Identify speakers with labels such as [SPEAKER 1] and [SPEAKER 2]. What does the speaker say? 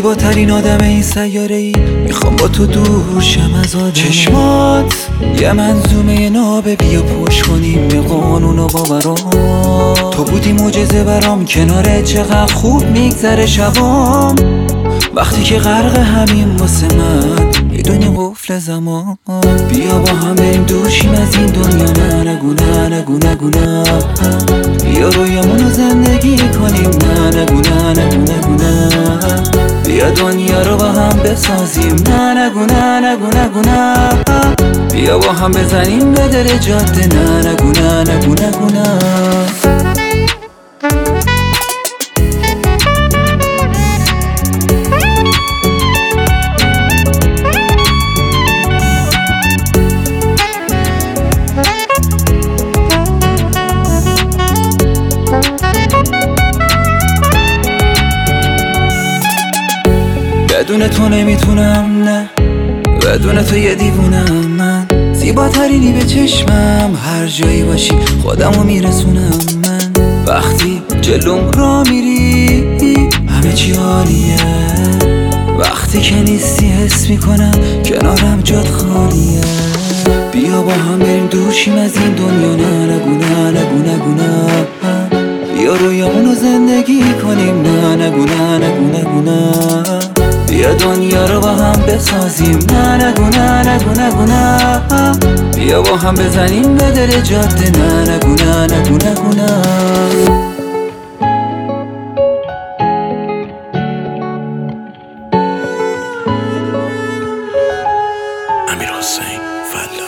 [SPEAKER 1] زیباترین آدم این سیاره ای، میخوام با تو دور شم از آدم. چشمات یه منظومه نابه، بیا پوش کنیم به قانون و باورام. تو بودی معجزه برام، کناره چقدر خوب میگذره شبام. وقتی که غرق همین واسه من میدونی قفل زمان. بیا با هم بریم دوشیم از این دنیا، نه نگو نه نگو نگو نه. بیا رویامونو زندگی کنیم، نه نگو نه نگو نگو نه. بیا دنیا رو با هم بسازیم، نه نگو نه نگو نگو نه. بیا با هم بزنیم به دل جاده، نه نگو نه نگو نگو نه. بدون تو نمیتونم، نه بدون تو یه دیوونم من. زیباترینی به چشمم، هر جایی باشی خودمو میرسونم من. وقتی جلوم را میری همه چی عالیه، وقتی که نیستی حس میکنم کنارم جات خالیه. بیا با هم بریم دوشیم از این دنیا، نه نگو نه نگو نگو نه. بیا رویامونو زندگی کنیم، نه نگو نه نگو نگو نه. بیا دنیا رو با هم بسازیم، نه نگو نه نگو نگو نه. بیا با هم بزنیم به دل جاده، نه نگو نه نگو نگو نه.
[SPEAKER 2] امیرحسین فلاح.